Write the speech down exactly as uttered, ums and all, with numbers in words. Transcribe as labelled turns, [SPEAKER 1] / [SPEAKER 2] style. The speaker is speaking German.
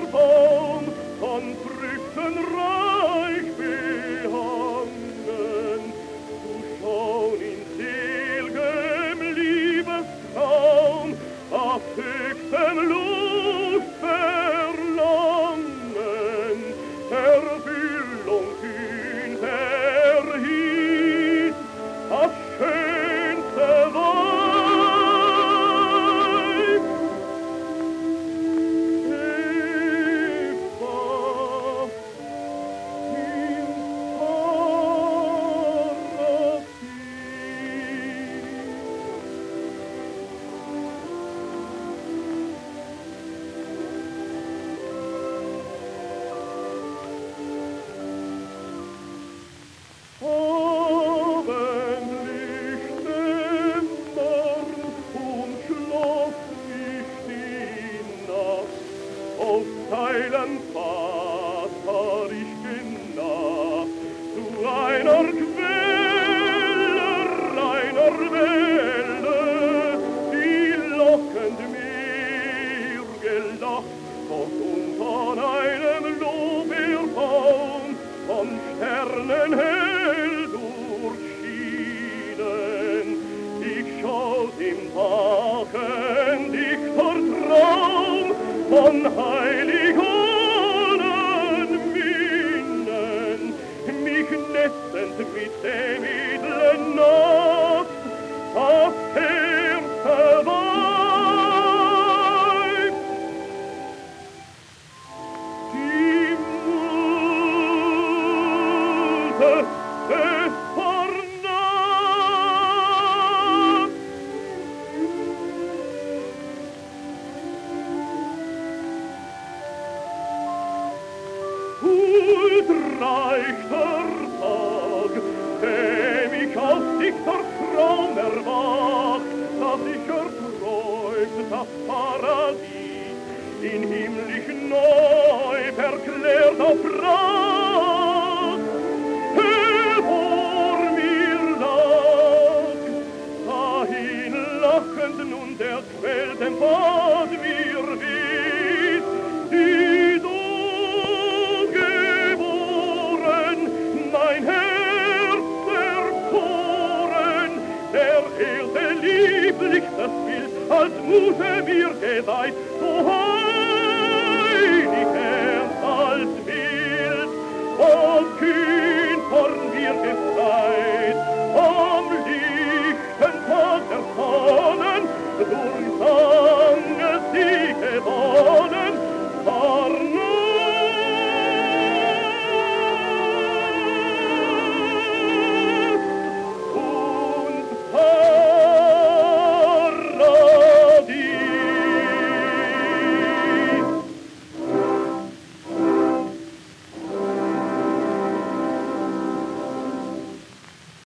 [SPEAKER 1] Baum von Früchten reich behangen, du schon in sel'gem Liebestraum auf höchstem Lustverlangen Erfüllung kühn verhieß, das schönste Weib. Eva im Abendlicht dämmern umschloss mich die Nacht, auf deinen Pfad war ich genaht, zu einer Quelle, reiner Welle, die lockend mir gelacht, dort unter einem Lorbeerbaum von Sternen hell durchschienen. Ich schaut im Wachen dichter Traum von heilig hohen Mienen, mich netzend mit dem edlen Nacht, das Herz Weib. Die Muse des Parnass. Huldreichter Tag, dem ich aus dichter Traum erwacht, dass ich erträumt das Paradies in himmlisch neu verklärter Pracht. Vor mir lag, dahin lachend nun der Quell den Pfad mir wies, die du geboren, mein Herz erkoren, der Erde lieblichstes Bild als Muse mir geweiht, so